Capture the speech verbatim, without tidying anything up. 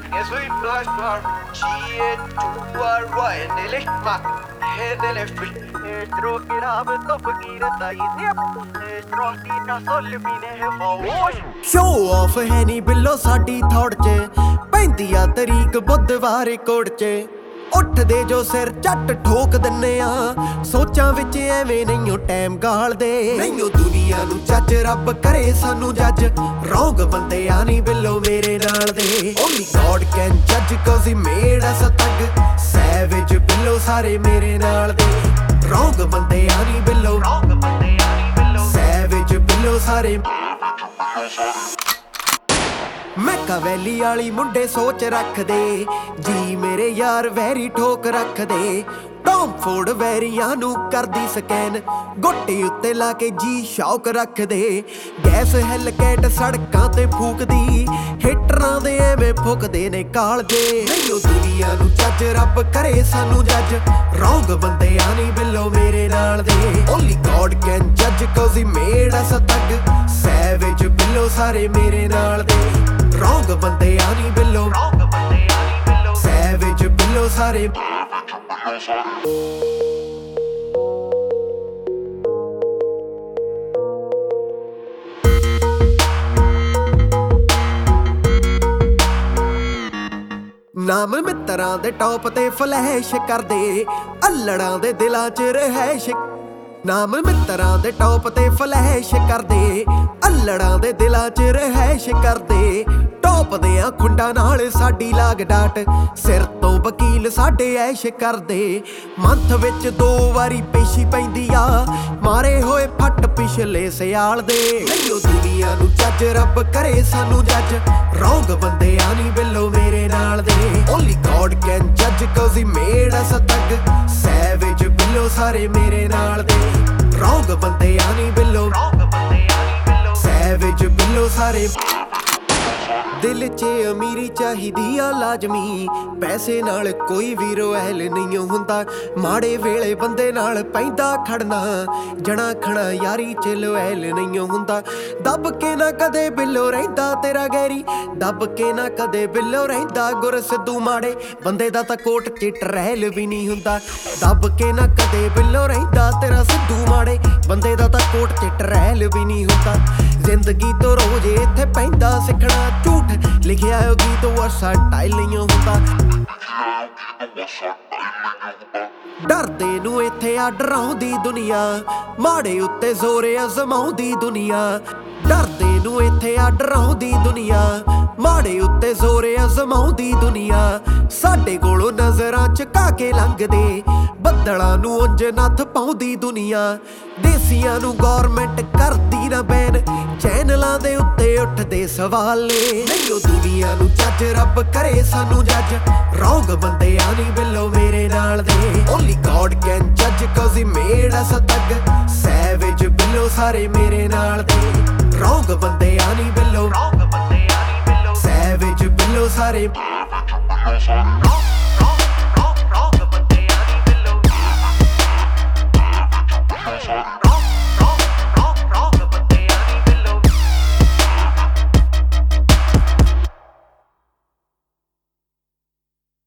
Yes, we flush our cheer to our right and the left back. Head the left foot. Throw it up and top of it. I dip. Throw it up so you mean for show off है नी बिल्लो साडी थोड़ च पैंती आ तरीक बुधवार कोड़ च ਉੱਠਦੇ ਜੋ ਸਿਰ ਝੱਟ ਠੋਕ ਦਿੰਨੇ ਆ ਸੋਚਾਂ ਵਿੱਚ ਐਵੇਂ ਨਹੀਂਓ ਟਾਈਮ ਗਾਲਦੇ ਨਹੀਂਓ ਦੁਨੀਆ ਨੂੰ ਜੱਜ ਰੱਬ ਕਰੇ ਸਾਨੂੰ ਜੱਜ ਰੌਂਗ ਬੰਦੇ ਆ ਨੀ ਬਿੱਲੋ ਮੇਰੇ ਨਾਲ ਦੇ ਓਨਲੀ ਗॉड ਕੈਨ ਜੱਜ ਕਾਜ਼ ਹੀ ਮੇਡ ਅਸ ਅ ਥੱਗ ਸੈਵੇਜ ਬਿੱਲੋ ਸਾਰੇ ਮੇਰੇ ਨਾਲ ਦੇ ਰੌਂਗ ਬੰਦੇ ਆ ਨੀ ਬਿੱਲੋ ਰੌਂਗ ਬੰਦੇ ਆ ਨੀ ਬਿੱਲੋ ਸੈਵੇਜ ਬਿੱਲੋ ਸਾਰੇ ਮੈਕਾ ਵੈਲੀ ਵਾਲੀ ਮੁੰਡੇ ਸੋਚ ਰੱਖਦੇ ਜੀ ਮੇਰੇ ਯਾਰ ਵੈਰੀ ਠੋਕ ਰੱਖਦੇ ਟੌਮ ਫੋਰਡ ਵੈਰੀਆਂ ਨੂੰ ਕਰਦੀ ਸਕੈਨ ਗੋਟੇ ਉੱਤੇ ਲਾ ਕੇ ਜੀ ਸ਼ੌਕ ਰੱਖਦੇ ਗੈਸ ਹੈਲਕੈਟ ਸੜਕਾਂ ਤੇ ਫੂਕਦੀ ਹਿਟਰਾਂ ਦੇ ਐਵੇਂ ਫੁੱਕਦੇ ਨੇ ਕਾਲਜੇ ਨਹੀਂਓ ਦੁਨੀਆ ਨੂੰ ਜੱਜ ਰੱਬ ਕਰੇ ਸਾਨੂੰ ਜੱਜ ਰੌਂਗ ਬੰਦੇ ਆ ਨੀ ਬਿੱਲੋ ਮੇਰੇ ਨਾਲ ਦੇ ਓਨਲੀ ਗॉड ਕੈਨ ਜੱਜ ਕਾਜ਼ ਹੀ ਮੇਡ ਅਸ ਅ ਥੱਗ ਸੈਵੇਜ ਬਿੱਲੋ ਸਾਰੇ ਮੇਰੇ ਨਾਲ ਦੇ ਰੌਂਗ ਬੰਦੇ ਆ ਨੀ ਬਿੱਲੋ ਰੌਂਗ ਬੰਦੇ ਆ ਨੀ ਬਿੱਲੋ ਸੈਵੇਜ ਬਿੱਲੋ ਸਾਰੇ ਨਾਮ ਮਿੱਤਰਾਂ ਦੇ ਟੌਪ ਤੇ ਫਲੈਸ਼ ਕਰਦੇ ਅਲੜਾਂ ਦੇ ਦਿਲਾਂ 'ਚ ਰਹਿਸ਼ ਨਾਮ ਮਿੱਤਰਾਂ ਦੇ ਟੌਪ ਤੇ ਫਲੈਸ਼ ਕਰਦੇ ਅਲੜਾਂ ਦੇ ਦਿਲਾਂ 'ਚ ਰਹਿਸ਼ ਕਰਦੇ ਟੌਪ ਦੇ ਆ ਖੁੰਡਾਂ ਨਾਲ ਸਾਡੀ ਲਾਗ ਡਾਟ ਸਿਰ ਤੋਂ ਵਕੀਲ ਸਾਡੇ ਐਸ਼ ਕਰਦੇ ਮੰਥ ਵਿੱਚ ਦੋ ਵਾਰੀ ਪੇਸ਼ੀ ਪੈਂਦੀ ਆ ਮਾਰੇ ਹੋਏ ਫੱਟ ਪਿਛਲੇ ਸਿਆਲ ਦੇ ਨਹੀਂਓ ਦੁਨੀਆ ਨੂੰ ਜੱਜ ਰੱਬ ਕਰੇ ਸਾਨੂੰ ਜੱਜ ਰੌਂਗ ਬੰਦੇ ਆ ਨੀ ਬਿੱਲੋ ਮੇਰੇ ਨਾਲ ਦੇ ਓਨਲੀ ਗॉड ਕੈਨ ਜੱਜ ਕਾਜ਼ ਹੀ ਮੇਡ ਅਸ ਅ ਥੱਗ ਸੈਵੇਜ ਬਿੱਲੋ ਸਾਰੇ ਮੇਰੇ ਨਾਲ ਦੇ ਰੌਂਗ ਬੰਦੇ ਆ ਨੀ ਬਿੱਲੋ ਰੌਂਗ ਬੰਦੇ ਆ ਨੀ ਬਿੱਲੋ ਸੈਵੇਜ ਬਿੱਲੋ ਸਾਰੇ ਦਿਲ 'ਚ ਅਮੀਰੀ ਚਾਹੀਦੀ ਆ ਲਾਜ਼ਮੀ ਪੈਸੇ ਨਾਲ ਕੋਈ ਵੀ ਰੋਇਲ ਨਹੀਂ ਹੁੰਦਾ ਮਾੜੇ ਵੇਲੇ ਬੰਦੇ ਨਾਲ ਪੈਂਦਾ ਖੜਨਾ ਜਣਾ ਖਣਾ ਯਾਰੀ 'ਚ ਲੋਇਲ ਨਹੀਂ ਹੁੰਦਾ ਦੱਬ ਕੇ ਨਾ ਕਦੇ ਬਿੱਲੋ ਰਹਿੰਦਾ ਤੇਰਾ ਗੈਰੀ ਦੱਬ ਕੇ ਨਾ ਕਦੇ ਬਿੱਲੋ ਰਹਿੰਦਾ ਗੁਰ ਸਿੱਧੂ ਮਾੜੇ ਬੰਦੇ ਦਾ ਤਾਂ ਕੋਟ 'ਚ ਟਰੈਲ ਵੀ ਨਹੀਂ ਹੁੰਦਾ ਦੱਬ ਕੇ ਨਾ ਕਦੇ ਬਿੱਲੋ ਰਹਿੰਦਾ ਤੇਰਾ ਸਿੱਧੂ ਮਾੜੇ ਬੰਦੇ ਦਾ ਤਾਂ ਕੋਟ 'ਚ ਟਰੈਲ ਵੀ ਨਹੀਂ ਹੁੰਦਾ ਜ਼ਿੰਦਗੀ ਤੋਂ ਰੋਜ਼ ਇੱਥੇ ਪੈਂਦਾ ਸਿੱਖਣਾ ਝੂਠ ਲਿਖਿਆ ਉਹ ਗੀਤ ਵਰਸਾ ਟਾਈਲ ਨਹੀਂ ਹੁੰਦਾ ਡਰਦੇ ਨੂੰ ਇੱਥੇ ਆ ਡਰਾਉਂਦੀ ਦੁਨੀਆ ਮਾੜੇ ਉੱਤੇ ਜ਼ੋਰ ਅਜ਼ਮਾਉਂਦੀ ਦੁਨੀਆ ਡਰਦੇ ਨੂੰ ਇੱਥੇ ਆ ਡਰਾਉਂਦੀ ਦੁਨੀਆ ਮਾੜੇ ਉੱਤੇ ਜ਼ੋਰ ਅਜ਼ਮਾਉਂਦੀ ਦੁਨੀਆ ਸਾਡੇ ਕੋਲੋਂ ਨਜ਼ਰਾਂ ਝੁਕਾ ਕੇ ਲੰਘਦੇ ਬੱਦਲਾਂ ਨੂੰ ਉਂਝ ਨੱਥ ਪਾਉਂਦੀ ਦੁਨੀਆ ਦੇਸੀਆਂ ਨੂੰ ਗੌਰਮੈਂਟ ਕਰਦੀ ਨਾ ਬੈਨ ਚੈਨਲਾਂ ਦੇ ਉੱਤੇ ਉੱਠਦੇ ਸਵਾਲ ਨੇ ਨਹੀਂਓ ਦੁਨੀਆ ਨੂੰ ਜੱਜ ਰੱਬ ਕਰੇ ਸਾਨੂੰ ਜੱਜ ਰੌਂਗ ਬੰਦੇ ਆ ਨੀ ਬਿੱਲੋ ਮੇਰੇ ਨਾਲ ਦੇ ਓਨਲੀ ਗॉड ਕੈਨ ਜੱਜ ਕਾਜ਼ ਹੀ ਮੇਡ ਅਸ ਅ ਥੱਗ ਸੈਵੇਜ ਬਿੱਲੋ ਸਾਰੇ ਮੇਰੇ ਨਾਲ ਦੇ ਰੌਂਗ ਬੰਦੇ ਆ ਨੀ ਬਿੱਲੋ ਰੌਂਗ ਬੰਦੇ ਆ ਨੀ ਬਿੱਲੋ ਸੈਵੇਜ ਬਿੱਲੋ ਸਾਰੇ